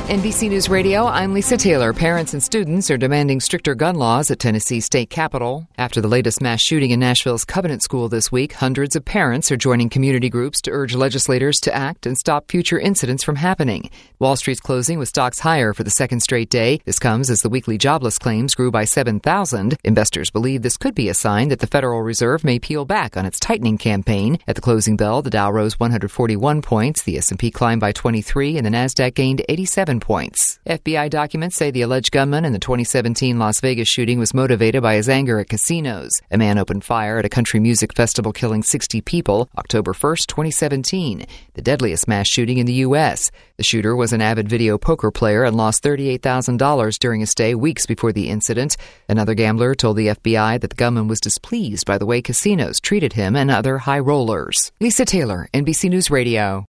NBC News Radio, I'm Lisa Taylor. Parents and students are demanding stricter gun laws at Tennessee's state capitol. After the latest mass shooting in Nashville's Covenant School this week, hundreds of parents are joining community groups to urge legislators to act and stop future incidents from happening. Wall Street's closing with stocks higher for the second straight day. This comes as the weekly jobless claims grew by 7,000. Investors believe this could be a sign that the Federal Reserve may peel back on its tightening campaign. At the closing bell, the Dow rose 141 points, the S&P climbed by 23, and the Nasdaq gained 87 points. FBI documents say the alleged gunman in the 2017 Las Vegas shooting was motivated by his anger at casinos. A man opened fire at a country music festival, killing 60 people, October 1st, 2017, the deadliest mass shooting in the U.S. The shooter was an avid video poker player and lost $38,000 during a stay weeks before the incident. Another gambler told the FBI that the gunman was displeased by the way casinos treated him and other high rollers. Lisa Taylor, NBC News Radio.